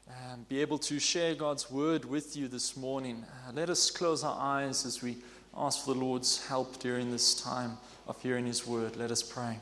be able to share God's word with you this morning. Let us close our eyes as we ask for the Lord's help during this time of hearing His word. Let us pray.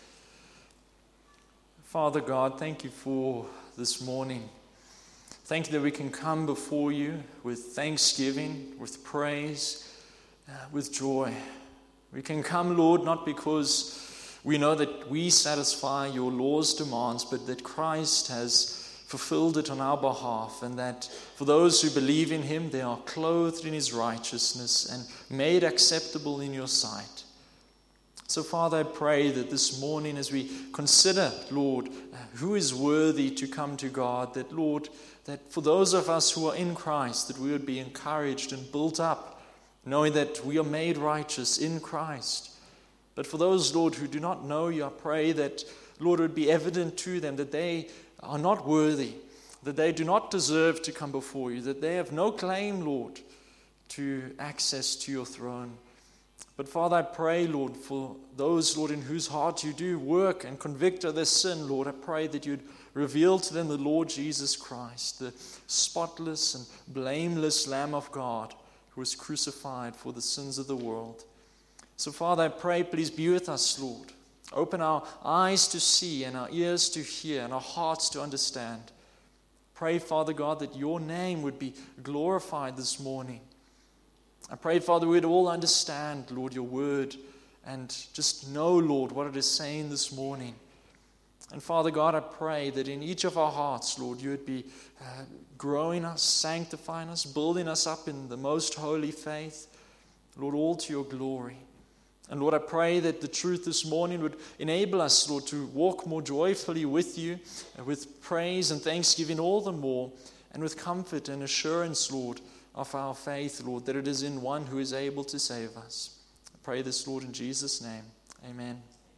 Father God, thank you for this morning. Thank you that we can come before you with thanksgiving, with praise, with joy. We can come, Lord, not because we know that we satisfy your law's demands, but that Christ has fulfilled it on our behalf, and that for those who believe in Him, they are clothed in His righteousness and made acceptable in your sight. So, Father, I pray that this morning as we consider, Lord, who is worthy to come to God, that, Lord, that for those of us who are in Christ, that we would be encouraged and built up, knowing that we are made righteous in Christ. But for those, Lord, who do not know you, I pray that, Lord, it would be evident to them that they are not worthy, that they do not deserve to come before you, that they have no claim, Lord, to access to your throne. But Father, I pray, Lord, for those, Lord, in whose heart you do work and convict of their sin, Lord, I pray that you'd reveal to them the Lord Jesus Christ, the spotless and blameless Lamb of God who was crucified for the sins of the world. So, Father, I pray, please be with us, Lord. Open our eyes to see and our ears to hear and our hearts to understand. Pray, Father God, that your name would be glorified this morning. I pray, Father, we'd all understand, Lord, your word and just know, Lord, what it is saying this morning. And Father God, I pray that in each of our hearts, Lord, you would be growing us, sanctifying us, building us up in the most holy faith, Lord, all to your glory. And Lord, I pray that the truth this morning would enable us, Lord, to walk more joyfully with you, with praise and thanksgiving all the more, and with comfort and assurance, Lord, of our faith, Lord, that it is in one who is able to save us. I pray this, Lord, in Jesus' name. Amen.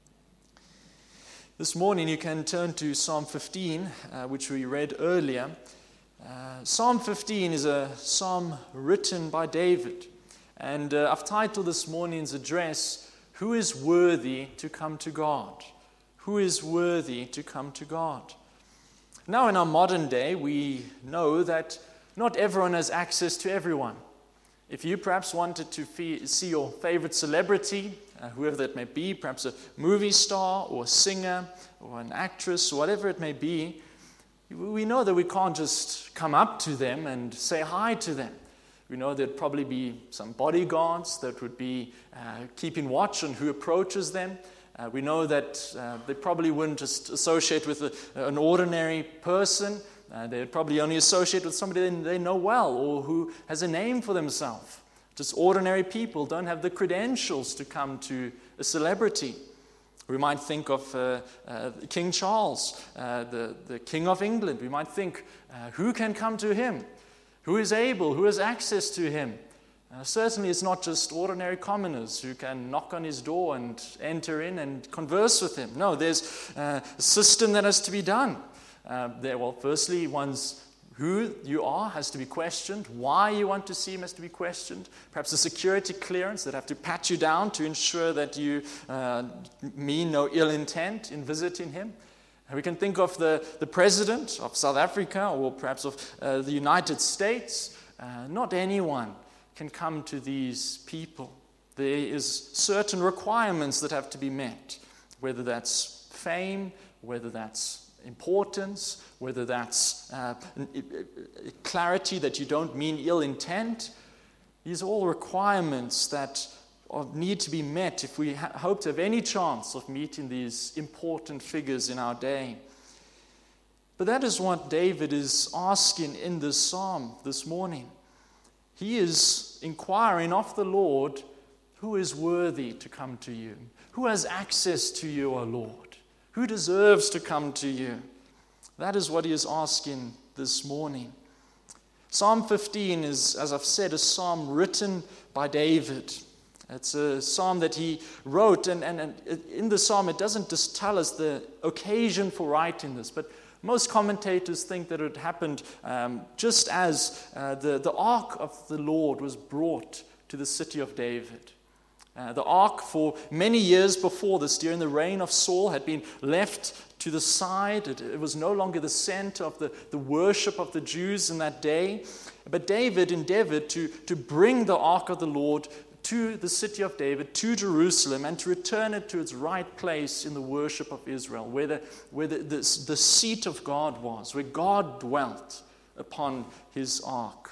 This morning you can turn to Psalm 15, which we read earlier. Psalm 15 is a psalm written by David. And I've titled this morning's address, Who is Worthy to Come to God? Who is worthy to come to God? Now in our modern day, we know that not everyone has access to everyone. If you perhaps wanted to see your favorite celebrity, whoever that may be, perhaps a movie star or a singer or an actress or whatever it may be, we know that we can't just come up to them and say hi to them. We know there'd probably be some bodyguards that would be keeping watch on who approaches them. We know that they probably wouldn't just associate with an ordinary person. They'd probably only associate with somebody they know well or who has a name for themselves. Just ordinary people don't have the credentials to come to a celebrity. We might think of King Charles, the King of England. We might think, who can come to him? Who is able? Who has access to him? Certainly it's not just ordinary commoners who can knock on his door and enter in and converse with him. No, there's a system that has to be done. Firstly, who you are has to be questioned. Why you want to see him has to be questioned. Perhaps a security clearance that have to pat you down to ensure that you mean no ill intent in visiting him. We can think of the president of South Africa or perhaps of the United States. Not anyone can come to these people. There is certain requirements that have to be met, whether that's fame, whether that's importance, whether that's clarity that you don't mean ill intent. These are all requirements that need to be met if we hope to have any chance of meeting these important figures in our day. But that is what David is asking in this psalm this morning. He is inquiring of the Lord, who is worthy to come to you? Who has access to you, O Lord? Who deserves to come to you? That is what he is asking this morning. Psalm 15 is, as I've said, a psalm written by David. It's a psalm that he wrote, and in the psalm it doesn't just tell us the occasion for writing this, but most commentators think that it happened just as the ark of the Lord was brought to the city of David. The ark, for many years before this, during the reign of Saul, had been left to the side. It was no longer the center of the worship of the Jews in that day. But David endeavored to bring the ark of the Lord to the city of David, to Jerusalem, and to return it to its right place in the worship of Israel, where the seat of God was, where God dwelt upon his ark.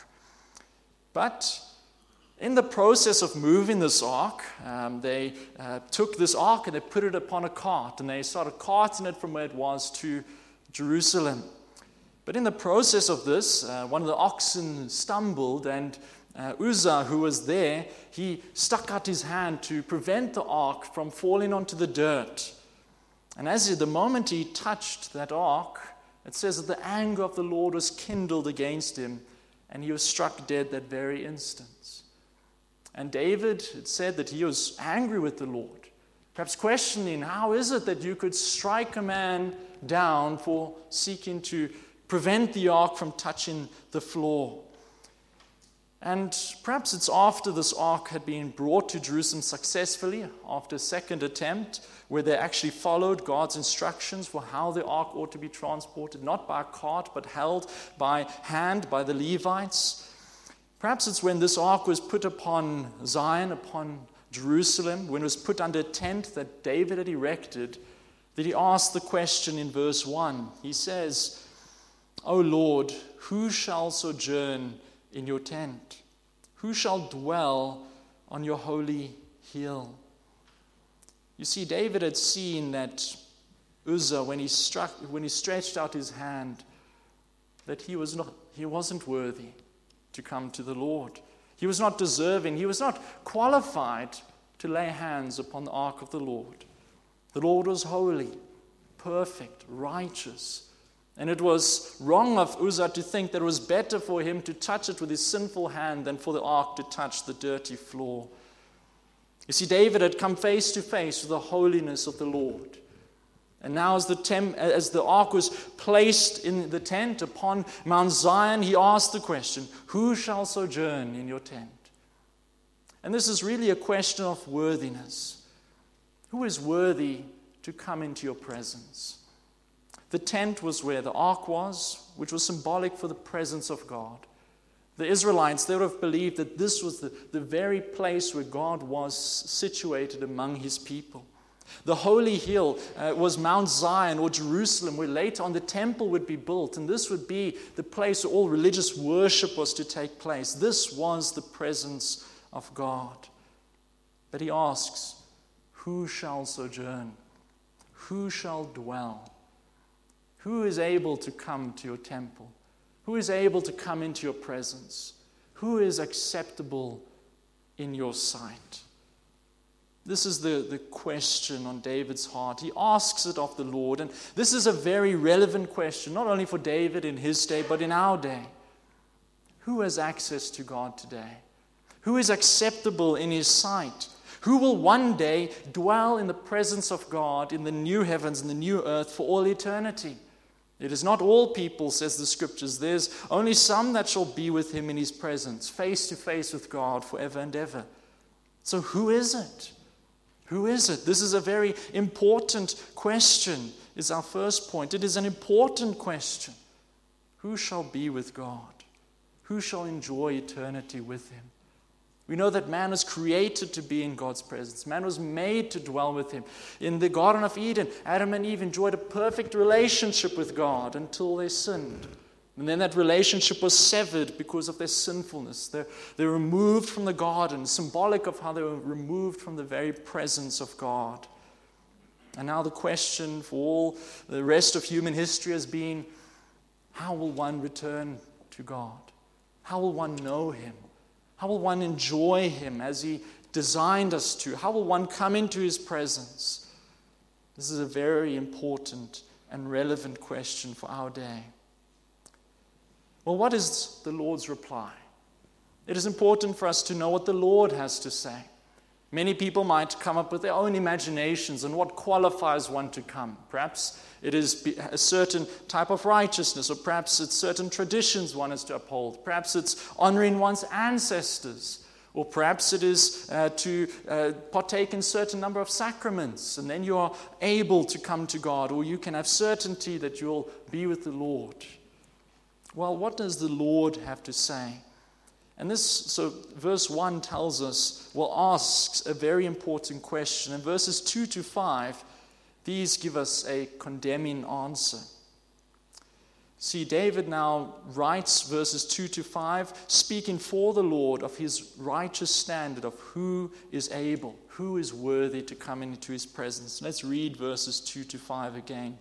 But in the process of moving this ark, they took this ark and they put it upon a cart, and they started carting it from where it was to Jerusalem. But in the process of this, one of the oxen stumbled, and Uzzah, who was there, he stuck out his hand to prevent the ark from falling onto the dirt. And the moment he touched that ark, it says that the anger of the Lord was kindled against him, and he was struck dead that very instant. And David, it said that he was angry with the Lord, perhaps questioning, how is it that you could strike a man down for seeking to prevent the ark from touching the floor? And perhaps it's after this ark had been brought to Jerusalem successfully, after a second attempt, where they actually followed God's instructions for how the ark ought to be transported, not by a cart, but held by hand by the Levites. Perhaps it's when this ark was put upon Zion, upon Jerusalem, when it was put under a tent that David had erected, that he asked the question in verse 1. He says, "O Lord, who shall sojourn in your tent? Who shall dwell on your holy hill?" You see, David had seen that Uzzah, when he stretched out his hand, that he wasn't worthy to come to the Lord. He was not deserving. He was not qualified to lay hands upon the ark of the Lord. The Lord was holy, perfect, righteous. And it was wrong of Uzzah to think that it was better for him to touch it with his sinful hand than for the ark to touch the dirty floor. You see, David had come face to face with the holiness of the Lord. And now as the ark was placed in the tent upon Mount Zion, he asked the question, "Who shall sojourn in your tent?" And this is really a question of worthiness. Who is worthy to come into your presence? The tent was where the ark was, which was symbolic for the presence of God. The Israelites, they would have believed that this was the very place where God was situated among his people. The holy hill was Mount Zion or Jerusalem, where later on the temple would be built, and this would be the place where all religious worship was to take place. This was the presence of God. But he asks, "Who shall sojourn? Who shall dwell? Who is able to come to your temple? Who is able to come into your presence? Who is acceptable in your sight?" This is the question on David's heart. He asks it of the Lord, and this is a very relevant question, not only for David in his day, but in our day. Who has access to God today? Who is acceptable in his sight? Who will one day dwell in the presence of God in the new heavens and the new earth for all eternity? It is not all people, says the scriptures. There's only some that shall be with him in his presence, face to face with God forever and ever. So who is it? Who is it? This is a very important question, is our first point. It is an important question. Who shall be with God? Who shall enjoy eternity with him? We know that man was created to be in God's presence. Man was made to dwell with him. In the Garden of Eden, Adam and Eve enjoyed a perfect relationship with God until they sinned. And then that relationship was severed because of their sinfulness. They were removed from the garden, symbolic of how they were removed from the very presence of God. And now the question for all the rest of human history has been, how will one return to God? How will one know him? How will one enjoy him as he designed us to? How will one come into his presence? This is a very important and relevant question for our day. Well, what is the Lord's reply? It is important for us to know what the Lord has to say. Many people might come up with their own imaginations on what qualifies one to come. Perhaps it is a certain type of righteousness, or perhaps it's certain traditions one is to uphold. Perhaps it's honoring one's ancestors, Or perhaps it is to partake in a certain number of sacraments, and then you are able to come to God, or you can have certainty that you'll be with the Lord. Well, what does the Lord have to say? And so verse 1 tells us, asks a very important question. In verses 2 to 5, these give us a condemning answer. See, David now writes verses 2 to 5, speaking for the Lord of his righteous standard of who is able, who is worthy to come into his presence. Let's read verses 2 to 5 again.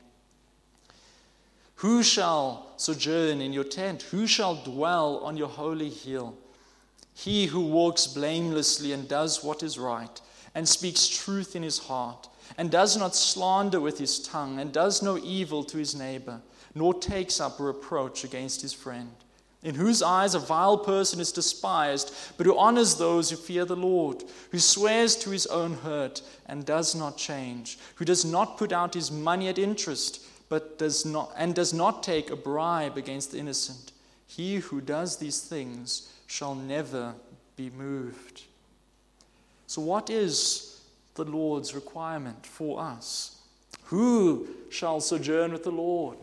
Who shall sojourn in your tent? Who shall dwell on your holy hill? He who walks blamelessly and does what is right, and speaks truth in his heart, and does not slander with his tongue, and does no evil to his neighbor, nor takes up a reproach against his friend, in whose eyes a vile person is despised, but who honors those who fear the Lord, who swears to his own hurt and does not change, who does not put out his money at interest, but does not take a bribe against the innocent. He who does these things shall never be moved. So what is the Lord's requirement for us? Who shall sojourn with the Lord?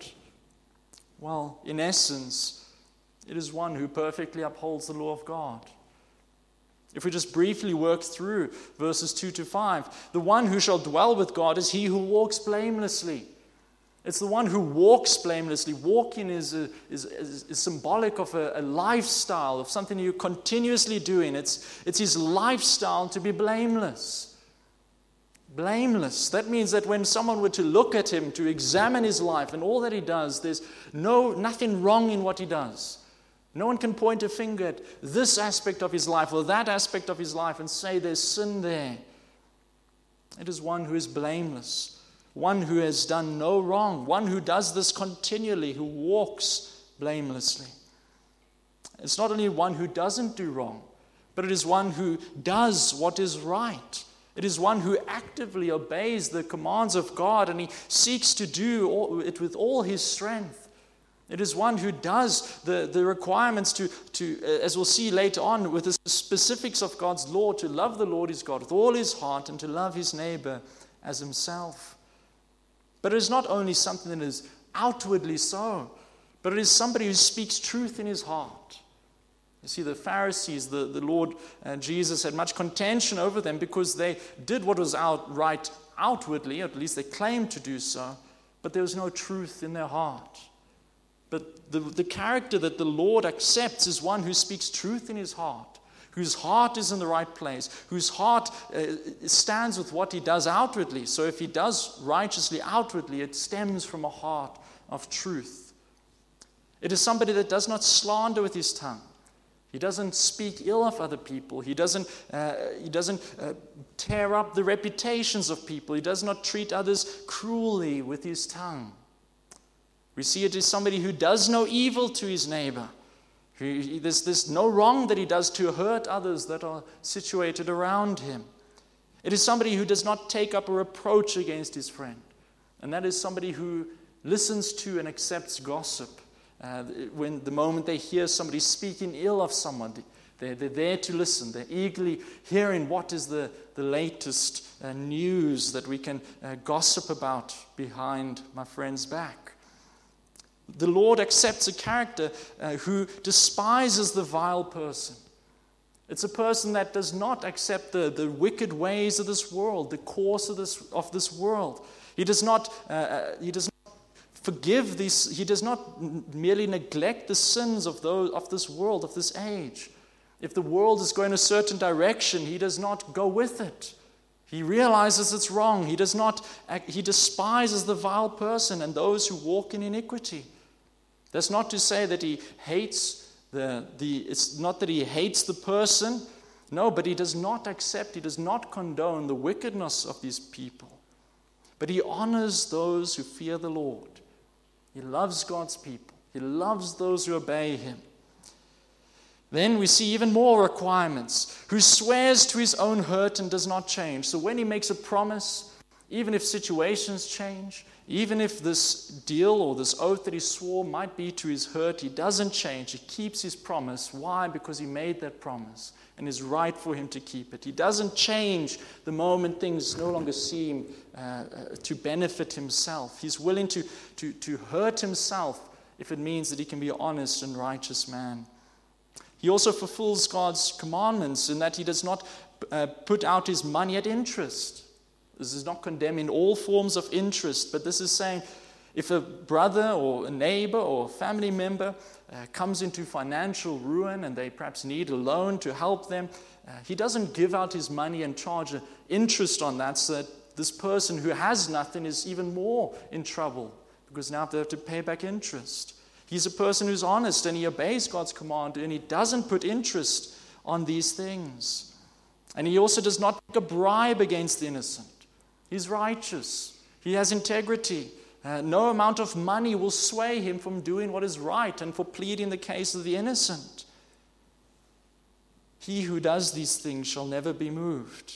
Well, in essence, it is one who perfectly upholds the law of God. If we just briefly work through verses 2 to 5, the one who shall dwell with God is he who walks blamelessly. It's the one who walks blamelessly. Walking is symbolic of a lifestyle, of something you're continuously doing. It's his lifestyle to be blameless. Blameless. That means that when someone were to look at him, to examine his life and all that he does, there's nothing wrong in what he does. No one can point a finger at this aspect of his life or that aspect of his life and say there's sin there. It is one who is blameless, one who has done no wrong, one who does this continually, who walks blamelessly. It's not only one who doesn't do wrong, but it is one who does what is right. It is one who actively obeys the commands of God, and he seeks to do it with all his strength. It is one who does the requirements to, as we'll see later on, with the specifics of God's law, to love the Lord his God with all his heart and to love his neighbor as himself. But it is not only something that is outwardly so, but it is somebody who speaks truth in his heart. You see, the Pharisees, the Lord Jesus had much contention over them because they did what was right outwardly, at least they claimed to do so, but there was no truth in their heart. But the character that the Lord accepts is one who speaks truth in his heart, whose heart is in the right place, whose heart stands with what he does outwardly. So if he does righteously outwardly, it stems from a heart of truth. It is somebody that does not slander with his tongue. He doesn't speak ill of other people. He doesn't tear up the reputations of people. He does not treat others cruelly with his tongue. We see it as somebody who does no evil to his neighbor. There's no wrong that he does to hurt others that are situated around him. It is somebody who does not take up a reproach against his friend. And that is somebody who listens to and accepts gossip. When the moment they hear somebody speaking ill of someone, they're there to listen. They're eagerly hearing what is the latest news that we can gossip about behind my friend's back. The Lord accepts a character who despises the vile person. It's a person that does not accept the wicked ways of this world, the course of this world. He does not forgive these. He does not merely neglect the sins of this world, of this age. If the world is going a certain direction, he does not go with it. He realizes it's wrong. He despises the vile person and those who walk in iniquity. That's not to say that he hates it's not that he hates the person. No, but he does not accept, he does not condone the wickedness of these people. But he honors those who fear the Lord. He loves God's people. He loves those who obey him. Then we see even more requirements. Who swears to his own hurt and does not change. So when he makes a promise, Even if situations change, even if this deal or this oath that he swore might be to his hurt, he doesn't change. He keeps his promise. Why? Because he made that promise and it's right for him to keep it. He doesn't change the moment things no longer seem to benefit himself. He's willing to hurt himself if it means that he can be an honest and righteous man. He also fulfills God's commandments in that he does not put out his money at interest. This is not condemning all forms of interest, but this is saying if a brother or a neighbor or a family member comes into financial ruin and they perhaps need a loan to help them, he doesn't give out his money and charge interest on that so that this person who has nothing is even more in trouble because now they have to pay back interest. He's a person who's honest and he obeys God's command and he doesn't put interest on these things. And he also does not take a bribe against the innocent. He's righteous. He has integrity. No amount of money will sway him from doing what is right and for pleading the case of the innocent. He who does these things shall never be moved.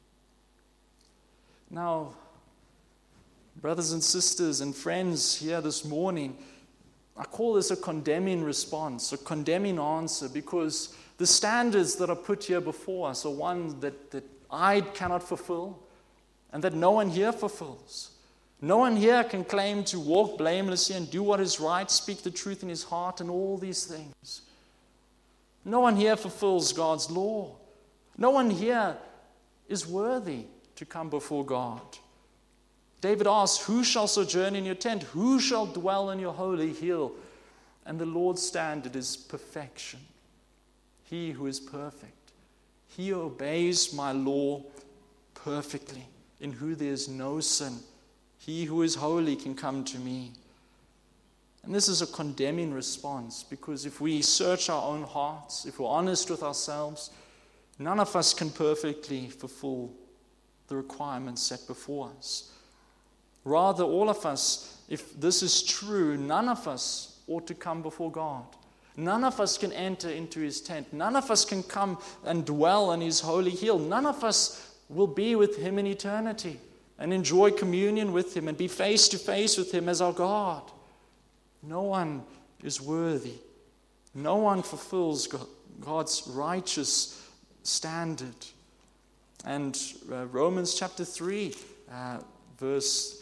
Now, brothers and sisters and friends here this morning, I call this a condemning response, a condemning answer, because the standards that are put here before us are ones that I cannot fulfill and that no one here fulfills. No one here can claim to walk blamelessly and do what is right, speak the truth in his heart, and all these things. No one here fulfills God's law. No one here is worthy to come before God. David asks, who shall sojourn in your tent? Who shall dwell in your holy hill? And the Lord's standard is perfection. He who is perfect. He obeys my law perfectly, in who there is no sin. He who is holy can come to me. And this is a condemning response, because if we search our own hearts, if we're honest with ourselves, none of us can perfectly fulfill the requirements set before us. Rather, all of us, if this is true, none of us ought to come before God. None of us can enter into his tent. None of us can come and dwell in his holy hill. None of us will be with him in eternity and enjoy communion with him and be face to face with him as our God. No one is worthy. No one fulfills God's righteous standard. And Romans chapter 3, verse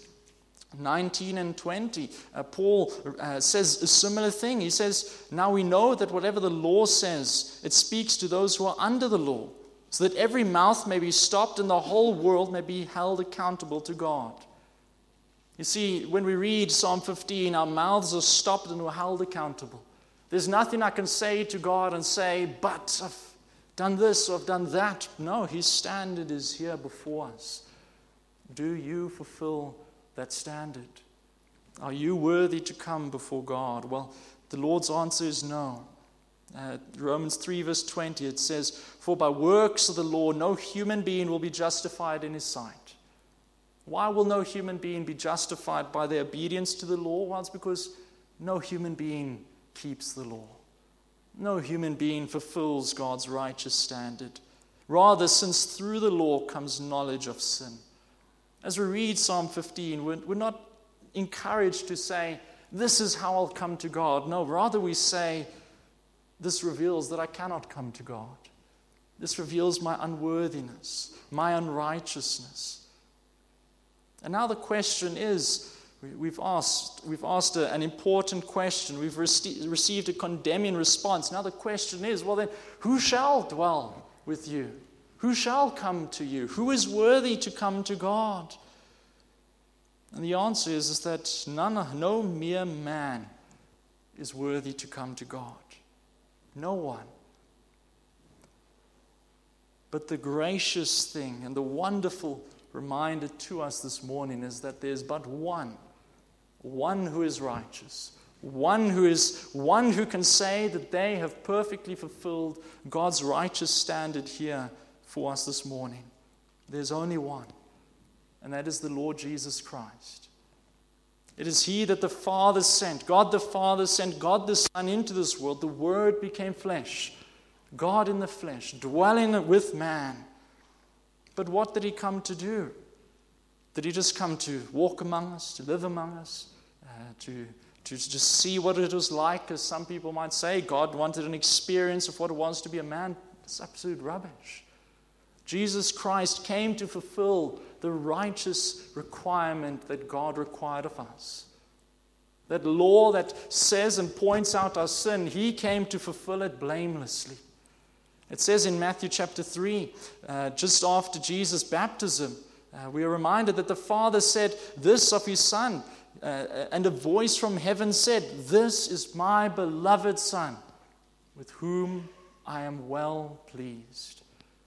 19 and 20, Paul says a similar thing. He says, now we know that whatever the law says, it speaks to those who are under the law, so that every mouth may be stopped and the whole world may be held accountable to God. You see, when we read Psalm 15, our mouths are stopped and we're held accountable. There's nothing I can say to God and say, but I've done this or I've done that. No, his standard is here before us. Do you fulfill that standard? Are you worthy to come before God? Well, the Lord's answer is no. Romans 3 verse 20, it says, for by works of the law no human being will be justified in his sight. Why will no human being be justified by their obedience to the law? Well, it's because no human being keeps the law. No human being fulfills God's righteous standard. Rather, since through the law comes knowledge of sin. As we read Psalm 15, we're not encouraged to say, this is how I'll come to God. No, rather we say, this reveals that I cannot come to God. This reveals my unworthiness, my unrighteousness. And now the question is, we've asked an important question. We've received a condemning response. Now the question is, well then, who shall dwell with you? Who shall come to you? Who is worthy to come to God? And the answer is that no mere man is worthy to come to God. No one. But the gracious thing and the wonderful reminder to us this morning is that there's but one who is righteous, one who can say that they have perfectly fulfilled God's righteous standard here for us this morning. There's only one, and that is the Lord Jesus Christ. It is he that the Father sent. God the Father sent God the Son into this world. The Word became flesh. God in the flesh, dwelling with man. But what did he come to do? Did he just come to walk among us, to live among us, to just see what it was like, as some people might say? God wanted an experience of what it was to be a man. It's absolute rubbish. Jesus Christ came to fulfill the righteous requirement that God required of us. That law that says and points out our sin, he came to fulfill it blamelessly. It says in Matthew chapter 3, just after Jesus' baptism, we are reminded that the Father said this of his Son, and a voice from heaven said, "This is my beloved Son, with whom I am well pleased."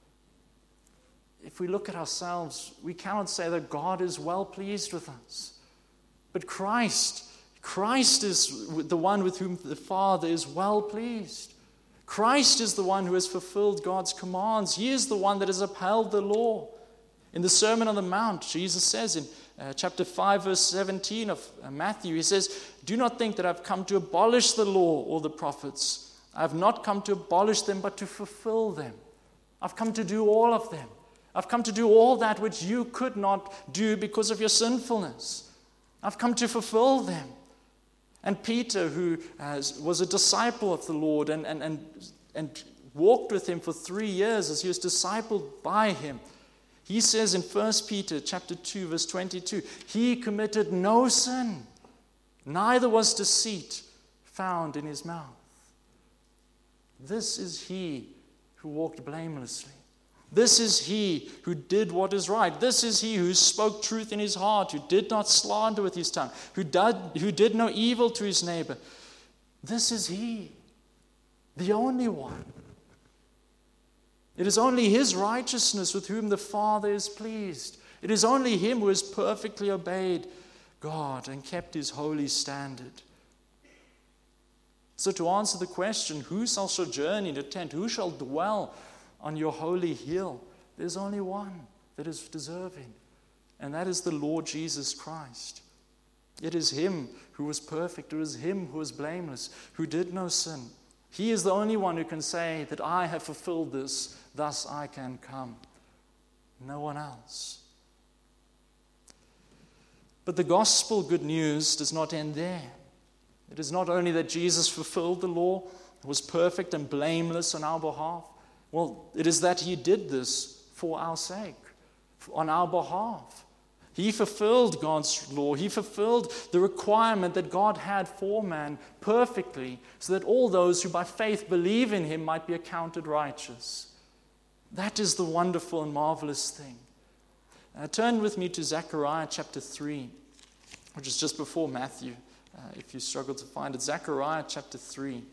If we look at ourselves, we cannot say that God is well pleased with us. But Christ is the one with whom the Father is well pleased. Christ is the one who has fulfilled God's commands. He is the one that has upheld the law. In the Sermon on the Mount, Jesus says in chapter 5, verse 17 of Matthew, he says, "Do not think that I've come to abolish the law or the prophets. I have not come to abolish them, but to fulfill them." I've come to do all of them. I've come to do all that which you could not do because of your sinfulness. I've come to fulfill them. And Peter, who was a disciple of the Lord and walked with him for 3 years as he was discipled by him, he says in 1 Peter chapter 2, verse 22, "He committed no sin, neither was deceit found in his mouth." This is he who walked blamelessly. This is he who did what is right. This is he who spoke truth in his heart, who did not slander with his tongue, who did no evil to his neighbor. This is he, the only one. It is only his righteousness with whom the Father is pleased. It is only him who has perfectly obeyed God and kept his holy standard. So to answer the question, who shall sojourn in a tent? Who shall dwell on your holy hill? There's only one that is deserving, and that is the Lord Jesus Christ. It is him who was perfect. It is him who was blameless, who did no sin. He is the only one who can say that I have fulfilled this, thus I can come. No one else. But the gospel good news does not end there. It is not only that Jesus fulfilled the law, was perfect and blameless on our behalf. Well, it is that he did this for our sake, on our behalf. He fulfilled God's law. He fulfilled the requirement that God had for man perfectly, so that all those who by faith believe in him might be accounted righteous. That is the wonderful and marvelous thing. Turn with me to Zechariah chapter 3, which is just before Matthew, if you struggle to find it. Zechariah chapter 3.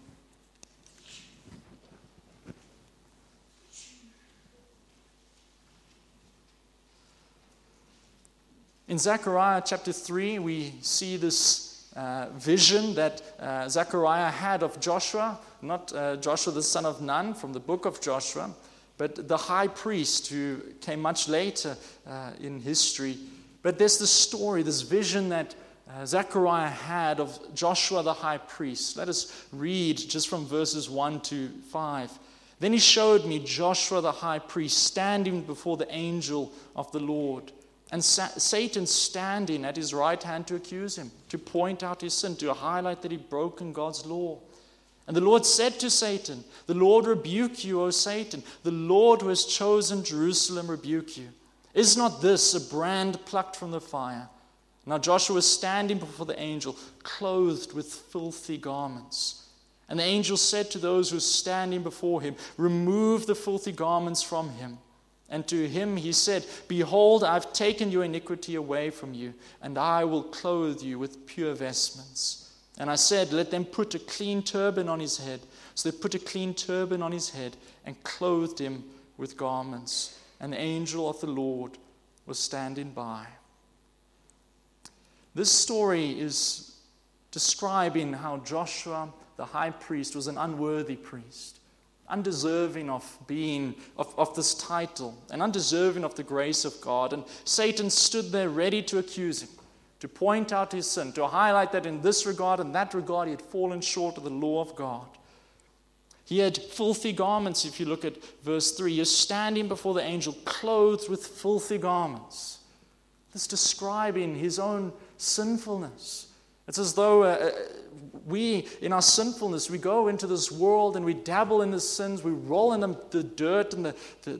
In Zechariah chapter 3, we see this vision that Zechariah had of Joshua, not Joshua the son of Nun from the book of Joshua, but the high priest who came much later in history. But there's this story, this vision that Zechariah had of Joshua the high priest. Let us read just from verses 1 to 5. "Then he showed me Joshua the high priest standing before the angel of the Lord, and Satan standing at his right hand to accuse him, to point out his sin, to highlight that he'd broken God's law. And the Lord said to Satan, 'The Lord rebuke you, O Satan. The Lord who has chosen Jerusalem rebuke you. Is not this a brand plucked from the fire?' Now Joshua was standing before the angel, clothed with filthy garments. And the angel said to those who were standing before him, 'Remove the filthy garments from him.' And to him he said, 'Behold, I've taken your iniquity away from you, and I will clothe you with pure vestments.' And I said, 'Let them put a clean turban on his head.' So they put a clean turban on his head and clothed him with garments. And the angel of the Lord was standing by." This story is describing how Joshua, the high priest, was an unworthy priest, undeserving of being of this title, and undeserving of the grace of God. And Satan stood there ready to accuse him, to point out his sin, to highlight that in this regard and that regard he had fallen short of the law of God. He had filthy garments, if you look at verse 3. He is standing before the angel, clothed with filthy garments. This describing his own sinfulness. It's as though we, in our sinfulness, we go into this world and we dabble in the sins. We roll in the dirt and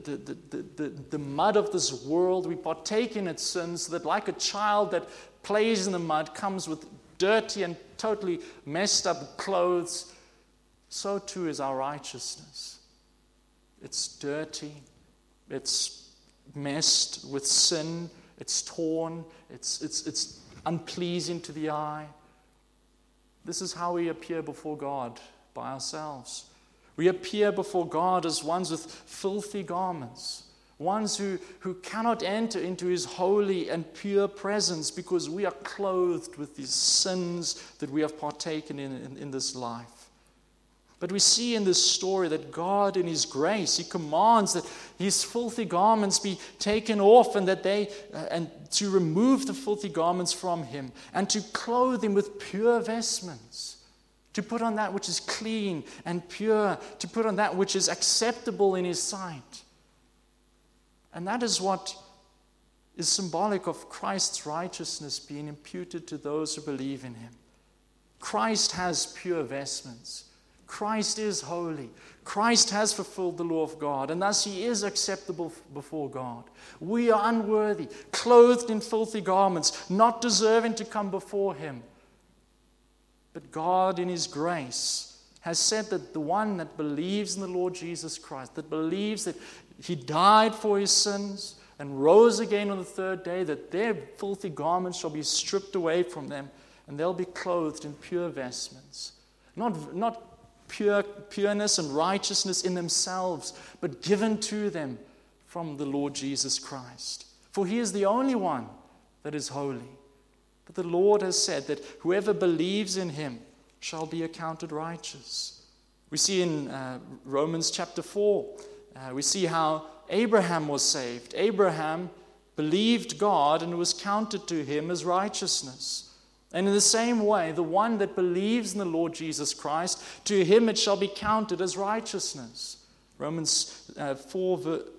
the mud of this world. We partake in its sins so that like a child that plays in the mud comes with dirty and totally messed up clothes, so too is our righteousness. It's dirty. It's messed with sin. It's torn. It's unpleasing to the eye. This is how we appear before God by ourselves. We appear before God as ones with filthy garments, ones who cannot enter into his holy and pure presence because we are clothed with these sins that we have partaken in this life. But we see in this story that God, in his grace, he commands that his filthy garments be taken off and that and to remove the filthy garments from him and to clothe him with pure vestments, to put on that which is clean and pure, to put on that which is acceptable in his sight. And that is what is symbolic of Christ's righteousness being imputed to those who believe in him. Christ has pure vestments. Christ is holy. Christ has fulfilled the law of God, and thus he is acceptable before God. We are unworthy, clothed in filthy garments, not deserving to come before him. But God, in his grace, has said that the one that believes in the Lord Jesus Christ, that believes that he died for his sins and rose again on the third day, that their filthy garments shall be stripped away from them, and they'll be clothed in pure vestments. Not pureness and righteousness in themselves, but given to them from the Lord Jesus Christ. For he is the only one that is holy. But the Lord has said that whoever believes in him shall be accounted righteous. We see in Romans chapter 4, we see how Abraham was saved. Abraham believed God and it was counted to him as righteousness. And in the same way, the one that believes in the Lord Jesus Christ, to him it shall be counted as righteousness. Romans 4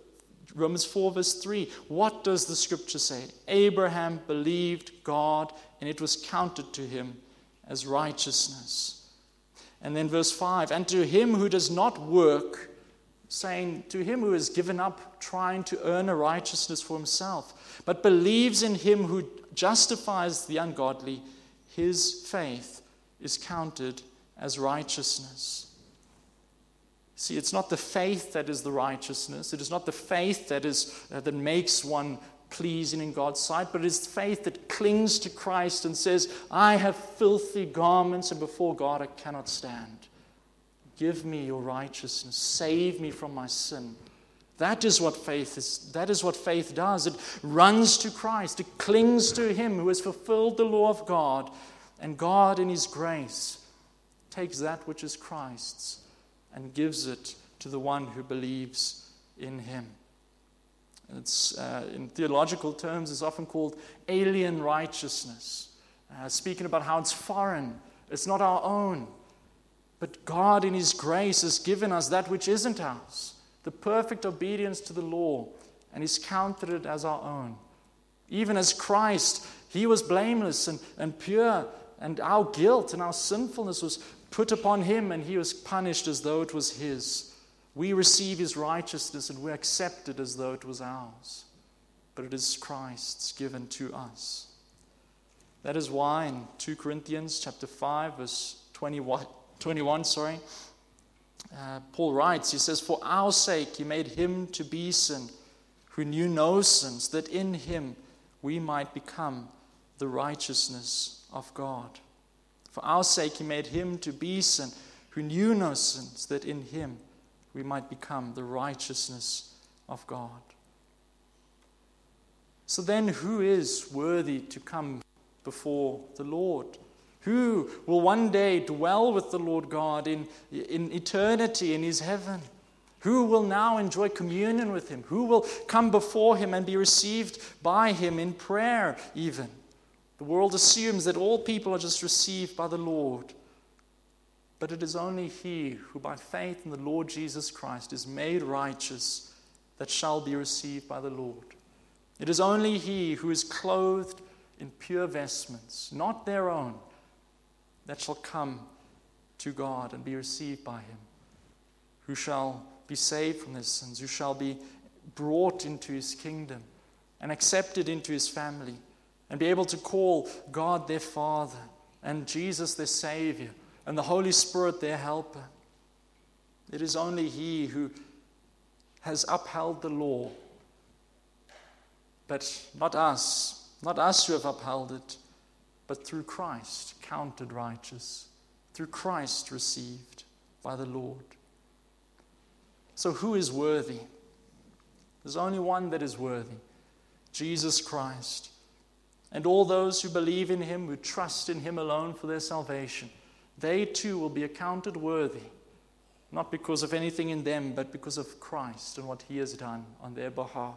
verse 3. What does the scripture say? Abraham believed God, and it was counted to him as righteousness. And then verse 5. And to him who does not work, saying, to him who has given up trying to earn a righteousness for himself, but believes in him who justifies the ungodly, his faith is counted as righteousness. See, it's not the faith that is the righteousness. It is not the faith that makes one pleasing in God's sight, but it is faith that clings to Christ and says, I have filthy garments, and before God I cannot stand. Give me your righteousness. Save me from my sin. That is what faith is. That is what faith does. It runs to Christ. It clings to him who has fulfilled the law of God. And God, in his grace, takes that which is Christ's and gives it to the one who believes in him. And it's, in theological terms, it's often called alien righteousness. Speaking about how it's foreign. It's not our own. But God, in his grace, has given us that which isn't ours. The perfect obedience to the law, and he's counted it as our own. Even as Christ, he was blameless and pure, and our guilt and our sinfulness was put upon him, and he was punished as though it was his. We receive his righteousness, and we accept it as though it was ours. But it is Christ's given to us. That is why in 2 Corinthians chapter 5, verse 21, Paul writes, he says, for our sake he made him to be sin, who knew no sins, that in him we might become the righteousness of God. For our sake he made him to be sin, who knew no sins, that in him we might become the righteousness of God. So then, who is worthy to come before the Lord? Who will one day dwell with the Lord God in eternity in his heaven? Who will now enjoy communion with him? Who will come before him and be received by him in prayer even? The world assumes that all people are just received by the Lord. But it is only he who by faith in the Lord Jesus Christ is made righteous that shall be received by the Lord. It is only he who is clothed in pure vestments, not their own, that shall come to God and be received by him, who shall be saved from their sins, who shall be brought into his kingdom and accepted into his family and be able to call God their Father and Jesus their Savior and the Holy Spirit their helper. It is only he who has upheld the law, but not us who have upheld it, but through Christ counted righteous, through Christ received by the Lord. So who is worthy? There's only one that is worthy, Jesus Christ. And all those who believe in him, who trust in him alone for their salvation, they too will be accounted worthy, not because of anything in them, but because of Christ and what he has done on their behalf.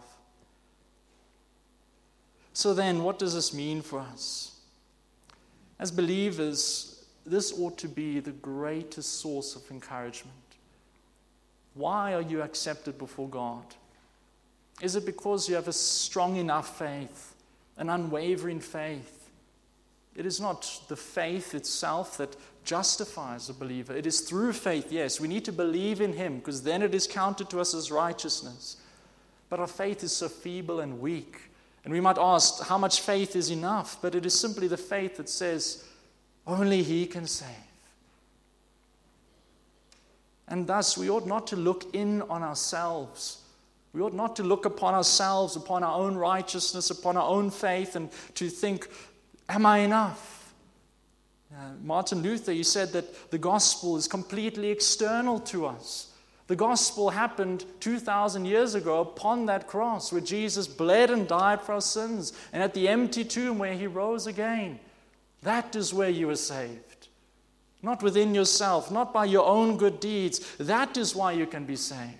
So then, what does this mean for us? As believers, this ought to be the greatest source of encouragement. Why are you accepted before God? Is it because you have a strong enough faith, an unwavering faith? It is not the faith itself that justifies a believer. It is through faith, yes. We need to believe in him because then it is counted to us as righteousness. But our faith is so feeble and weak. And we might ask, how much faith is enough? But it is simply the faith that says, only he can save. And thus, we ought not to look in on ourselves. We ought not to look upon ourselves, upon our own righteousness, upon our own faith, and to think, am I enough? Martin Luther, he said that the gospel is completely external to us. The gospel happened 2,000 years ago upon that cross where Jesus bled and died for our sins, and at the empty tomb where he rose again. That is where you are saved. Not within yourself, not by your own good deeds. That is why you can be saved.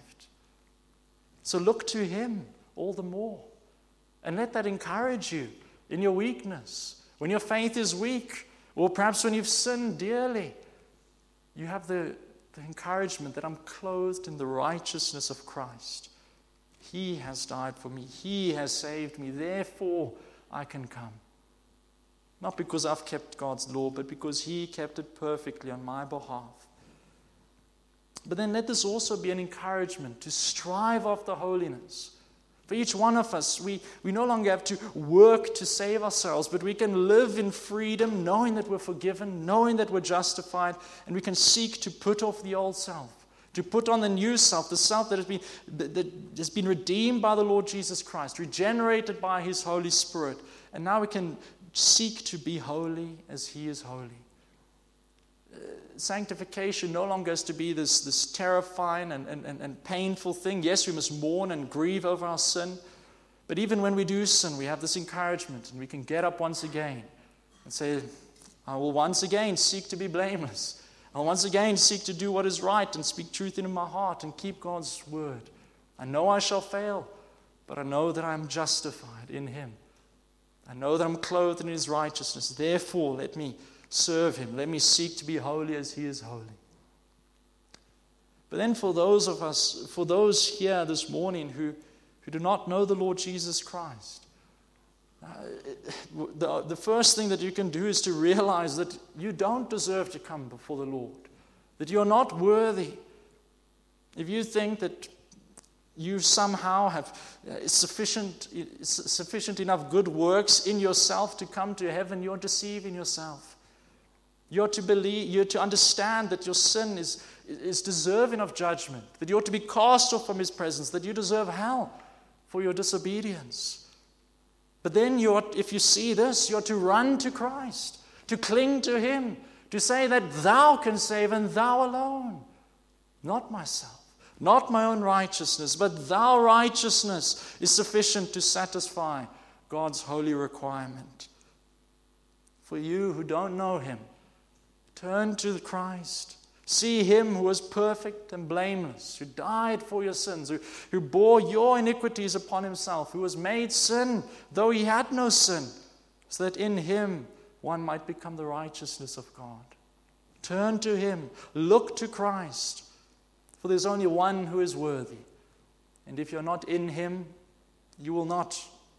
So look to him all the more. And let that encourage you in your weakness. When your faith is weak, or perhaps when you've sinned dearly, you have the encouragement that I'm clothed in the righteousness of Christ. He has died for me. He has saved me. Therefore, I can come. Not because I've kept God's law, but because he kept it perfectly on my behalf. But then let this also be an encouragement to strive after holiness. For each one of us, we no longer have to work to save ourselves, but we can live in freedom, knowing that we're forgiven, knowing that we're justified, and we can seek to put off the old self, to put on the new self, the self that has been redeemed by the Lord Jesus Christ, regenerated by his Holy Spirit. And now we can seek to be holy as he is holy. Sanctification no longer has to be this terrifying and painful thing. Yes, we must mourn and grieve over our sin. But even when we do sin, we have this encouragement, and we can get up once again and say, I will once again seek to be blameless. I will once again seek to do what is right and speak truth into my heart and keep God's word. I know I shall fail, but I know that I am justified in him. I know that I'm clothed in his righteousness. Therefore, let me serve him. Let me seek to be holy as he is holy. But then for those here this morning who do not know the Lord Jesus Christ, the first thing that you can do is to realize that you don't deserve to come before the Lord, that you're not worthy. If you think that you somehow have sufficient enough good works in yourself to come to heaven, you're deceiving yourself. You're to understand that your sin is deserving of judgment, that you ought to be cast off from his presence, that you deserve hell for your disobedience. But then if you see this, you're to run to Christ, to cling to him, to say that thou can save and thou alone, not myself, not my own righteousness, but thou righteousness is sufficient to satisfy God's holy requirement. For you who don't know him, turn to Christ. See him who was perfect and blameless, who died for your sins, who bore your iniquities upon himself, who was made sin, though he had no sin, so that in him one might become the righteousness of God. Turn to him. Look to Christ. For there's only one who is worthy. And if you're not in him, you will not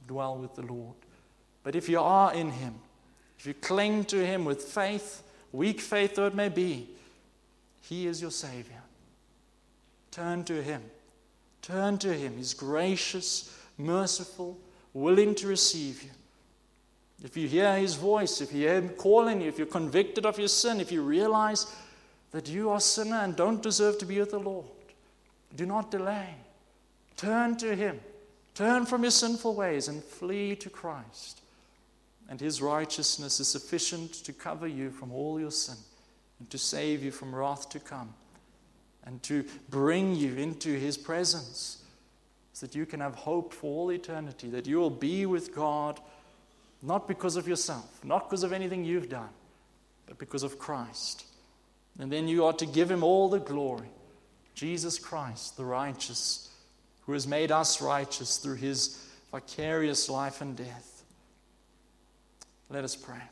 dwell with the Lord. But if you are in Him, if you cling to Him with faith, weak faith though it may be, He is your Savior. Turn to Him. Turn to Him. He's gracious, merciful, willing to receive you. If you hear His voice, if you hear Him calling you, if you're convicted of your sin, if you realize that you are a sinner and don't deserve to be with the Lord, do not delay. Turn to Him. Turn from your sinful ways and flee to Christ. And His righteousness is sufficient to cover you from all your sin and to save you from wrath to come and to bring you into His presence so that you can have hope for all eternity, that you will be with God not because of yourself, not because of anything you've done, but because of Christ. And then you are to give Him all the glory. Jesus Christ, the righteous, who has made us righteous through His vicarious life and death. Let us pray.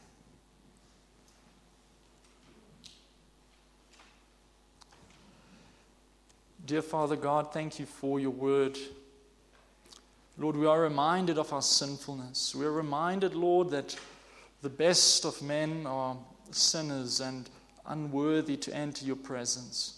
Dear Father God, thank You for Your word. Lord, we are reminded of our sinfulness. We are reminded, Lord, that the best of men are sinners and unworthy to enter Your presence.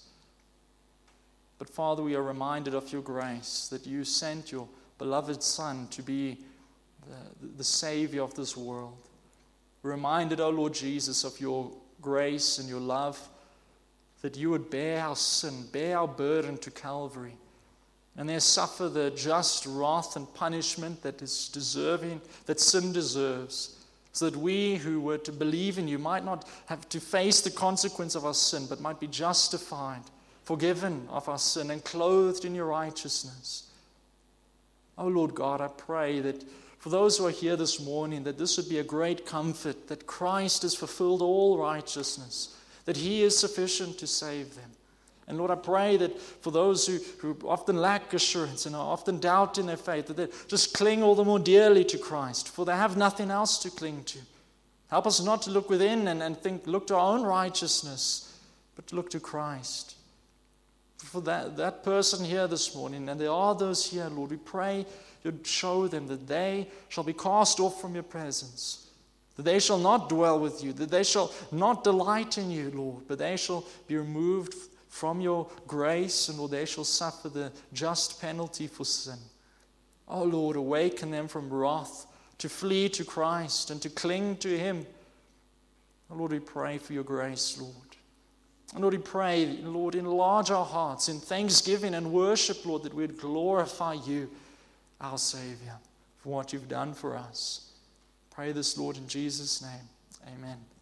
But Father, we are reminded of Your grace, that You sent Your beloved Son to be the Savior of this world. We're reminded, O Lord Jesus, of Your grace and Your love, that You would bear our sin, bear our burden to Calvary, and there suffer the just wrath and punishment that is deserving, that sin deserves, so that we who were to believe in You might not have to face the consequence of our sin, but might be justified, forgiven of our sin, and clothed in Your righteousness. Oh Lord God, I pray that for those who are here this morning, that this would be a great comfort, that Christ has fulfilled all righteousness, that He is sufficient to save them. And Lord, I pray that for those who often lack assurance and are often doubt in their faith, that they just cling all the more dearly to Christ, for they have nothing else to cling to. Help us not to look within and look to our own righteousness, but to look to Christ. For that person here this morning, and there are those here, Lord, we pray You'd show them that they shall be cast off from Your presence, that they shall not dwell with You, that they shall not delight in You, Lord, but they shall be removed from Your grace, and Lord, they shall suffer the just penalty for sin. Oh Lord, awaken them from wrath to flee to Christ and to cling to Him. Oh Lord, we pray for Your grace, Lord. And Lord, we pray, Lord, enlarge our hearts in thanksgiving and worship, Lord, that we'd glorify You, our Savior, for what You've done for us. Pray this, Lord, in Jesus' name. Amen.